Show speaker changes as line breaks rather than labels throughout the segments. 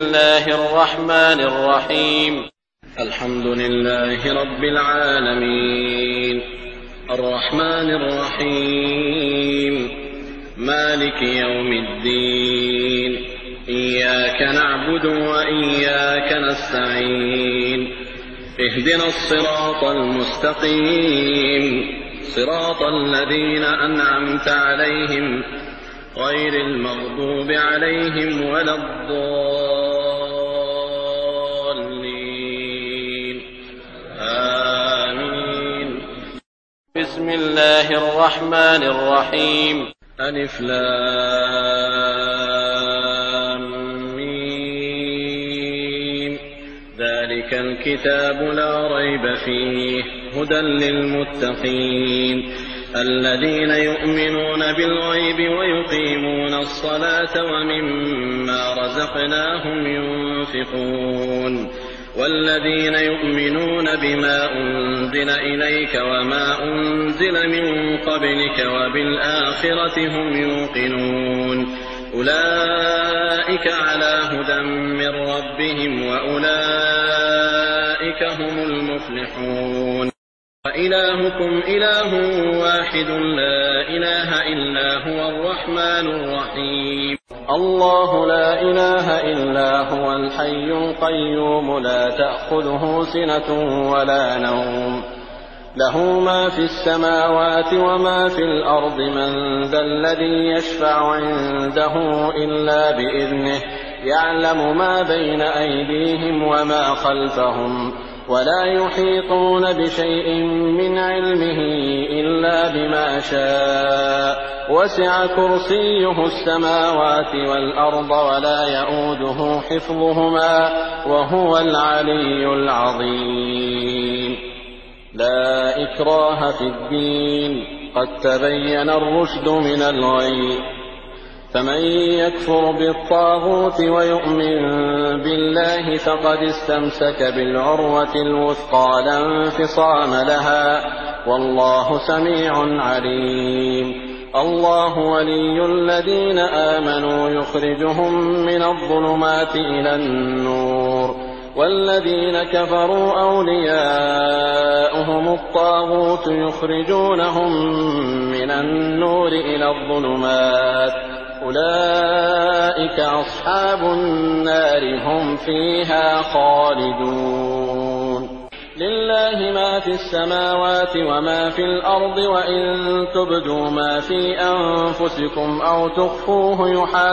الله الرحمن الرحيم. الحمد لله رب العالمين الرحمن الرحيم مالك يوم الدين إياك نعبد وإياك نستعين اهدنا الصراط المستقيم صراط الذين أنعمت عليهم غير المغضوب عليهم ولا الضالين آمين. بسم الله الرحمن الرحيم. ألف لام ميم. ذلك الكتاب لا ريب فيه هدى للمتقين الذين يؤمنون بالغيب ويقيمون الصلاة ومما رزقناهم ينفقون والذين يؤمنون بما أنزل إليك وما أنزل من قبلك وبالآخرة هم يوقنون أولئك على هدى من ربهم وأولئك هم المفلحون. وإلهكم إله واحد لا إله إلا هو الرحمن الرحيم. الله لا إله إلا هو الحي القيوم لا تأخذه سنة ولا نوم له ما في السماوات وما في الأرض من ذا الذي يشفع عنده إلا بإذنه يعلم ما بين أيديهم وما خلفهم ولا يحيطون بشيء من علمه إلا بما شاء وسع كرسيه السماوات والأرض ولا يؤوده حفظهما وهو العلي العظيم. لا إكراه في الدين قد تبين الرشد من الغي فمن يكفر بالطاغوت ويؤمن بالله فقد استمسك بالعروة الوثقى لا انفصام لها والله سميع عليم. الله ولي الذين آمنوا يخرجهم من الظلمات إلى النور والذين كفروا أولياؤهم الطاغوت يخرجونهم من النور إلى الظلمات أولئك أصحاب النار هم فيها خالدون. لله ما في السماوات وما في الأرض وإن تبدوا ما في أنفسكم أو تخفوه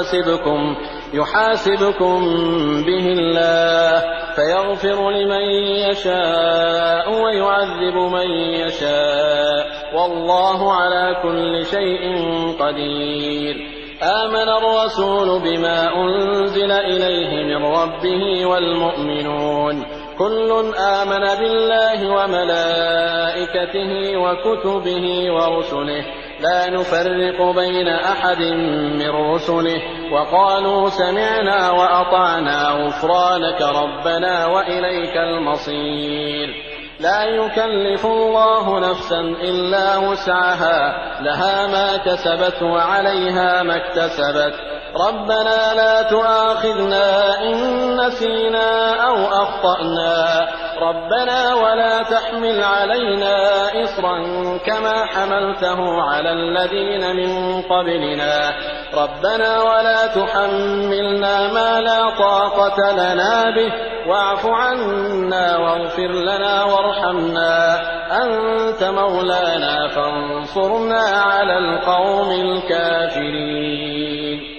يحاسبكم به الله فيغفر لمن يشاء ويعذب من يشاء والله على كل شيء قدير. آمن الرسول بما أنزل إليه من ربه والمؤمنون كل آمن بالله وملائكته وكتبه ورسله لا نفرق بين أحد من رسله وقالوا سمعنا وأطعنا غفرانك ربنا وإليك المصير. لا يكلف الله نفسا إلا وسعها لها ما كسبت وعليها ما اكتسبت ربنا لا تؤاخذنا إن نسينا أو أخطأنا ربنا ولا تحمل علينا إصرا كما حملته على الذين من قبلنا ربنا ولا تحملنا ما لا طاقة لنا به واعف عنا واغفر لنا وارحمنا أنت مولانا فانصرنا على القوم الكافرين.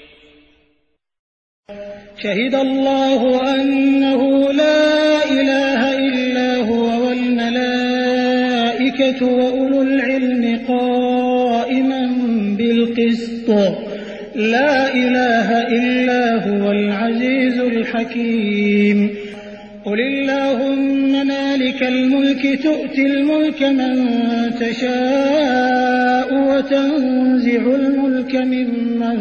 شهد الله أنه لا إله إلا هو والملائكة وأولو العلم قائما بالقسط لا إله إلا هو العزيز الحكيم. قل اللهم مالك الملك تؤتي الملك من تشاء وتنزع الملك ممن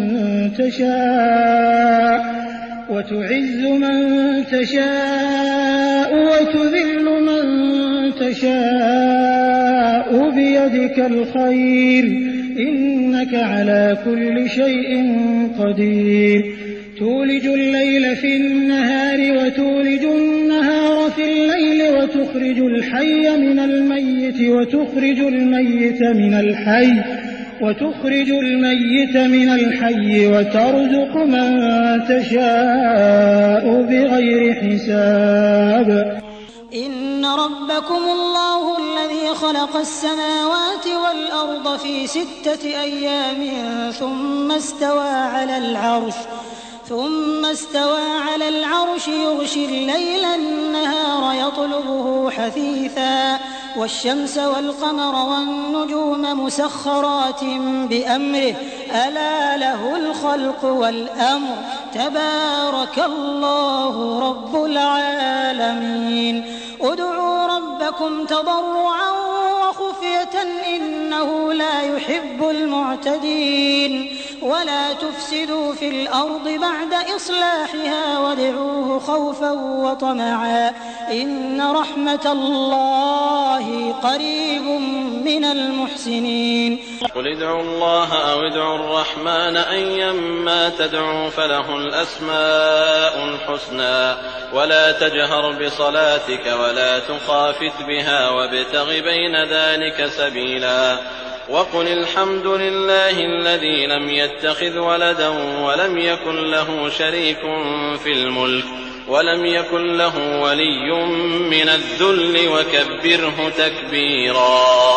تشاء وتعز من تشاء وتذل من تشاء بيدك الخير إنك على كل شيء قدير. تولج الليل في النهار وتولج النهار في الليل وتخرج الحي من الميت وتخرج الميت من الحي وترزق من تشاء بغير حساب.
إن ربكم الله الذي خلق السماوات والأرض في 6 أيام ثم استوى على العرش يغشي الليل النهار يطلبه حثيثا والشمس والقمر والنجوم مسخرات بأمره ألا له الخلق والأمر تبارك الله رب العالمين. ادعوا ربكم تضرعا وخفية إنه لا يحب المعتدين. ولا تفسدوا في الأرض بعد إصلاحها وادعوه خوفا وطمعا إن رحمة الله قريب من المحسنين.
قل ادعوا الله أو ادعوا الرحمن أيما تدعوا فله الأسماء الحسنى ولا تجهر بصلاتك ولا تخافت بها وابتغ بين ذلك سبيلا. وقل الحمد لله الذي لم يتخذ ولدا ولم يكن له شريك في الملك ولم يكن له ولي من الذل وكبره تكبيرا.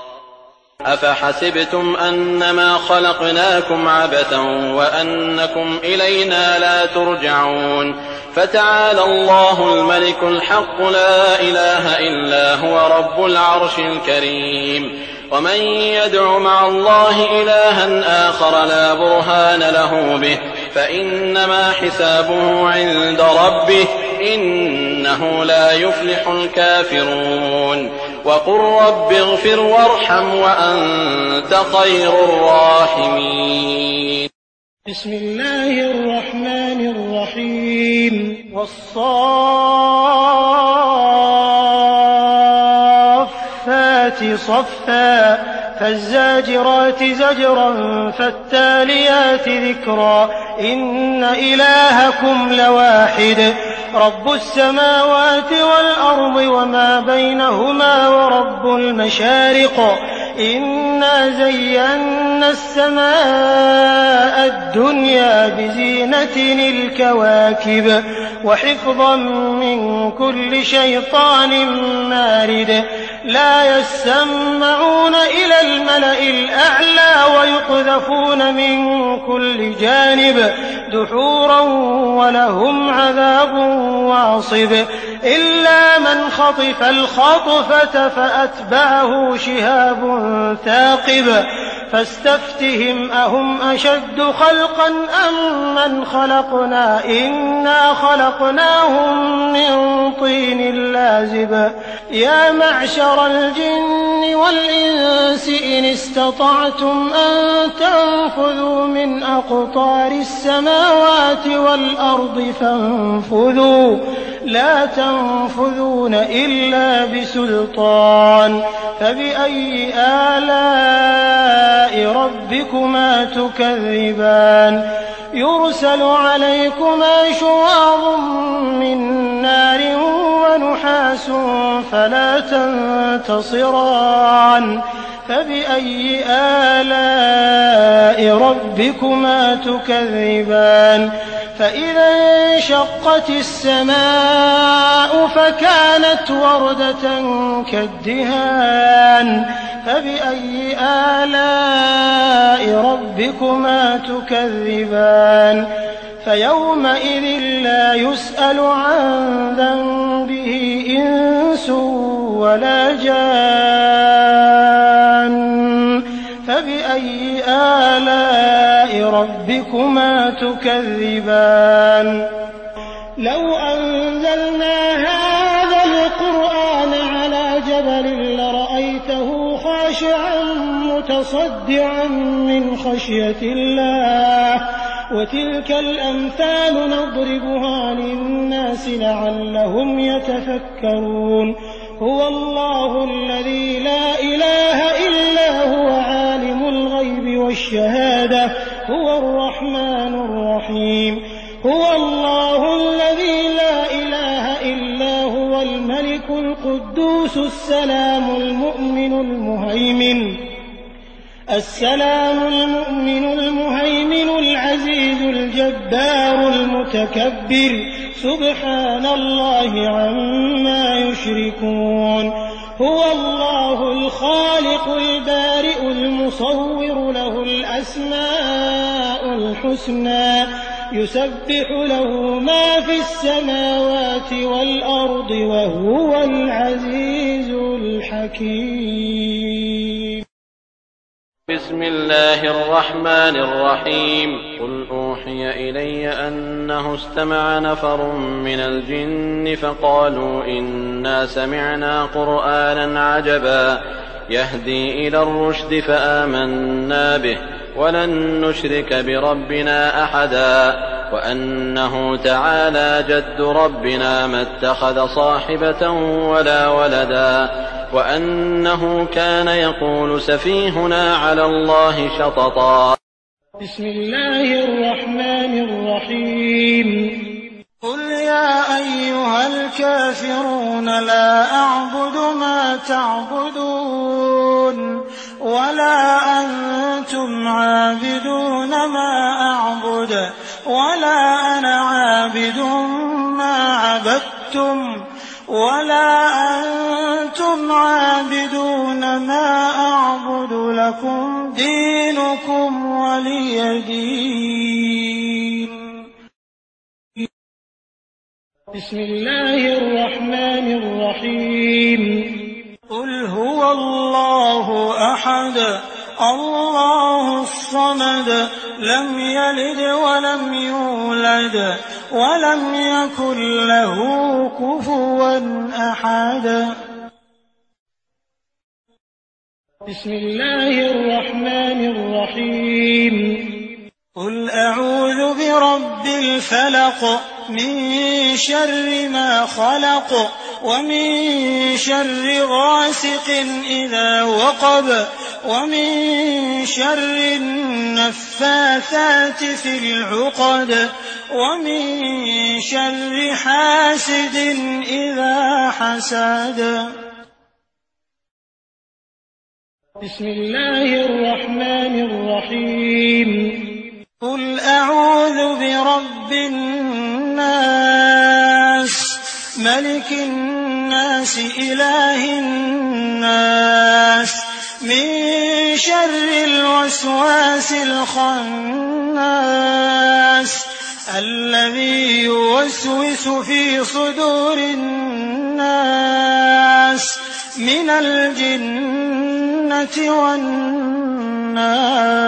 أفحسبتم أنما خلقناكم عبثا وأنكم إلينا لا ترجعون. فتعالى الله الملك الحق لا إله إلا هو رب العرش الكريم. ومن يدع مع الله إلها آخر لا برهان له به فإنما حسابه عند ربه إنه لا يفلح الكافرون. وقل رب اغفر وارحم وأنت خير الراحمين.
بسم الله الرحمن الرحيم. والصافات صفا فالزاجرات زجرا فالتاليات ذكرا إن إلهكم لواحد رب السماوات والأرض وما بينهما ورب المشارق إنا زينا السماء الدنيا بزينة الكواكب وحفظا من كل شيطان مارد لا يسمعون إلى الملأ الأعلى ويقذفون من كل جانب دحورا ولهم عذاب واصب إلا من خطف الخطفة فأتبعه شهاب ثاقب فاستفتهم أهم أشد خلقا أم من خلقنا إنا خلقناهم من طين لازب يا معشر الجن والإنس إن استطعتم أن تنفذوا من أقطار السماوات والأرض فانفذوا لا تنفذون إلا بسلطان فبأي آلاء ربكما تكذبان يرسل عليكما شواظ من نار ونحاس فلا تنتصران فبأي آلاء ربكما تكذبان فإذا انشقت السماء فكانت وردة كالدهان فبأي آلاء ربكما تكذبان فيومئذ لا يسأل عن ذنبه إنس ولا جان فبأي آلاء ربكما تكذبان لو أنزلنا هذا القرآن على جبل لرأيته خاشعا متصدعا من خشية الله وتلك الأمثال نضربها للناس لعلهم يتفكرون هو الله الذي لا إله إلا هو عالم الغيب والشهادة هو الرحمن الرحيم هو الله الذي لا إله إلا هو الملك القدوس السلام المؤمن المهيمن العزيز الجبار المتكبر سبحان الله عما يشركون هو الله الخالق البارئ المصور له الأسماء الحسنى يسبح له ما في السماوات والأرض وهو العزيز الحكيم.
بسم الله الرحمن الرحيم. قل أوحي إلي أنه استمع نفر من الجن فقالوا إنا سمعنا قرآنا عجبا يهدي إلى الرشد فآمنا به ولن نشرك بربنا أحدا وأنه تعالى جد ربنا ما اتخذ صاحبة ولا ولدا وأنه كان يقول سفيهنا على الله شططا.
بسم الله الرحمن الرحيم. قل يا أيها الكافرون لا أعبد ما تعبدون ولا أنتم عابدون ما أعبد ولا أنا عابد ما عبدتم ولا أنتم عابدون ما أعبد لكم دينكم ولي دين. بسم الله الرحمن الرحيم. قل هو الله أحد الله الصمد لم يلد ولم يولد ولم يكن له كفوا أحد. بسم الله الرحمن الرحيم. قل أعوذ برب الفلق من شر ما خلق ومن شر غاسق إذا وقب ومن شر النفاثات في العقد ومن شر حاسد إذا حسد. بسم الله الرحمن الرحيم. قل أعوذ برب الناس ملك الناس إله الناس من شر الوسواس الخناس الذي يوسوس في صدور الناس من الجنة والناس.